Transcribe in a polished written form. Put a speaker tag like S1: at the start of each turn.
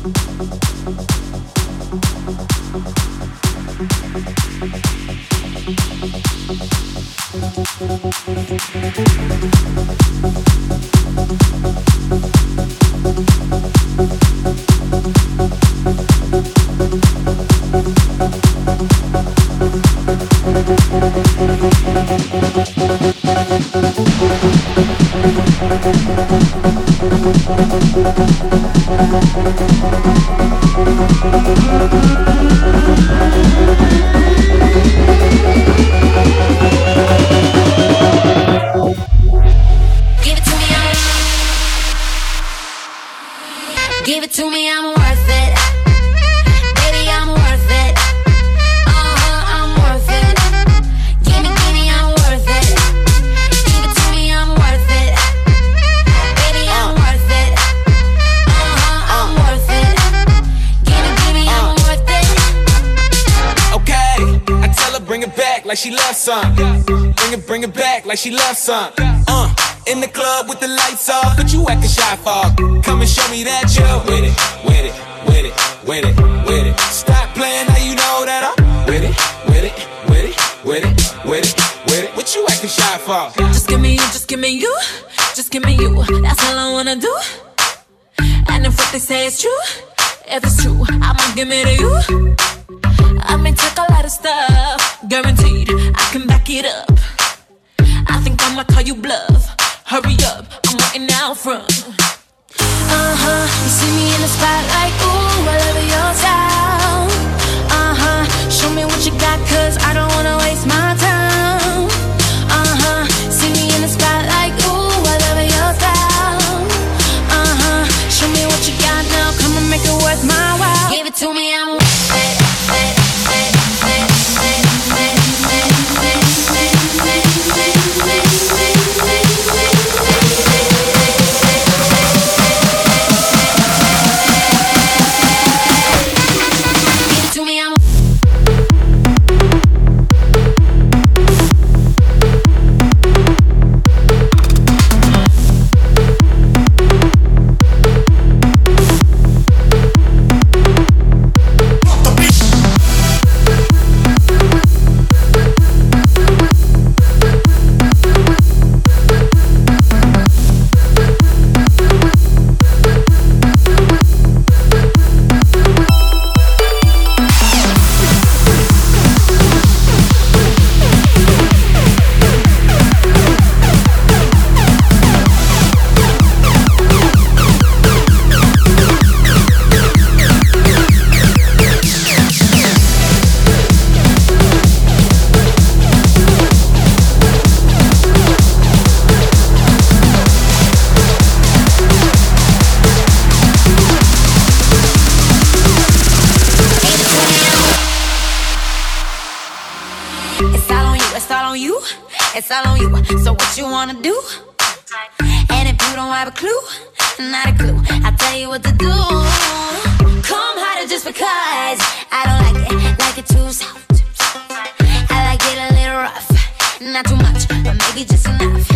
S1: Give it to me, I'm worth it. Baby, I'm worth it. I'm worth it. Give me, I'm worth it. Give it to me, I'm worth it. Baby, I'm worth it. I'm worth it. Give me, I'm worth it.
S2: Okay, I tell her bring it back like she loves some. Bring it back like she loves some. In the club with the lights off, but you acting shy for. Come and show me that you're with it, with it, with it, with it, with it. Stop playing, now you know that I'm with it, with it, with it, with it, with it, with it. What you acting shy for?
S1: Just give me you, just give me you, just give me you. That's all I wanna do. And if what they say is true, if it's true, I'ma give it to you. I may take a lot of stuff, guaranteed I can back it up. I think I'ma call you bluff. Hurry up, I'm waiting out front. You see me in the spotlight, ooh, I love your style. Show me what you got, cause I don't wanna waste my time. See me in the spotlight, ooh, I love your style. Show me what you got now, come and make it worth my while. Give it to me, I'm worth it. It's all on you, so what you wanna do? And if you don't have a clue, not a clue, I'll tell you what to do. Come harder just because I don't like it too soft. I like it a little rough, not too much, but maybe just enough.